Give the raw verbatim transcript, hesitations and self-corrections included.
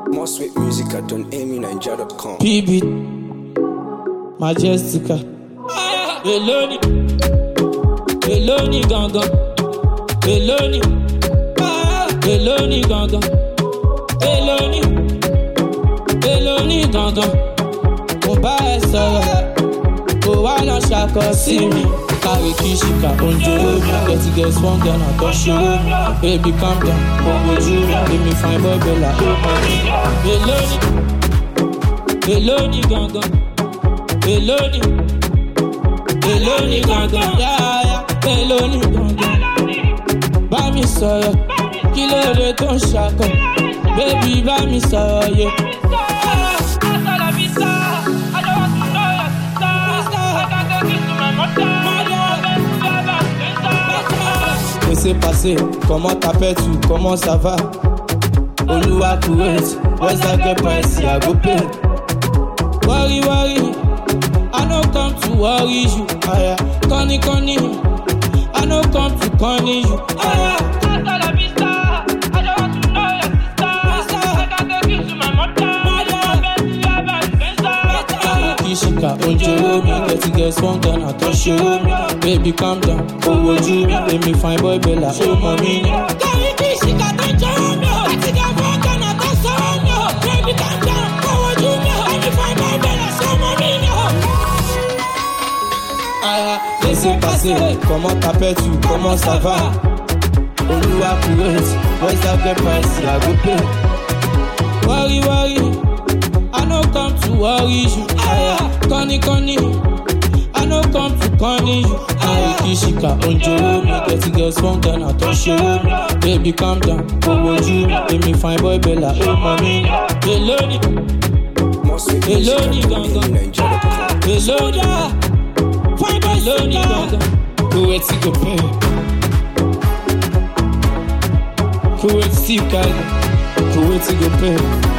More sweet music at don amy nigeria dot com. P B Majestica Eloni Eloni gangan Eloni Eloni gangan Eloni Eloni gangan Mo bá ẹ sọ̀rọ̀ kò wá lọ ṣàkọ sí mi. Carry kishika onjo mi, get to get one gun and don't show me. Baby calm down, go you me, give me fine boy bella. Eloni, Eloni gangan, Eloni, Eloni gangan, yeah yeah, Eloni gangan. Bá mi sọ̀rọ̀, kí ló dé tó ń ṣàkọ? Baby bá mi sọ̀rọ̀ yeah. Laissez passer, comment t'appelles-tu, comment ça va? Oluwa Kuwait, where's that get price, I go pay. Worry, worry, I no come to worry you. Aya, Connie, Connie, I no come to Connie you. Aya, hasta la vista, I don't want to know your sister. I can go kiss to my mother. Kishika, Ojo, me get to get one gun, I don't show me. Baby, calm down, oh, would you me? Let me find boy Bella, oh, mommy. Carry Kishika, don't show me. Get to get one gun, I don't show me. Baby, calm down, oh, would you me? Let me find boy Bella, oh, mommy. Ah, laissez passer, comment t'appelles-tu, comment ça va? Oluwa Kuwait, where's that get price, I go pay. Worry, worry. I no come to worry you. Aya, Connie, Connie. I no come to Connie you. Aya, Kishika, Onjo, me get to get one gun, I don't show me. Baby, calm down, oh, would you? Let me find boy Bella, oh, mommy. Eloni, Eloni, gangan, Eloni, find boy Eloni, gangan. Kuwait, to go pay. Kuwait, to go pay. Kuwait, to go pay.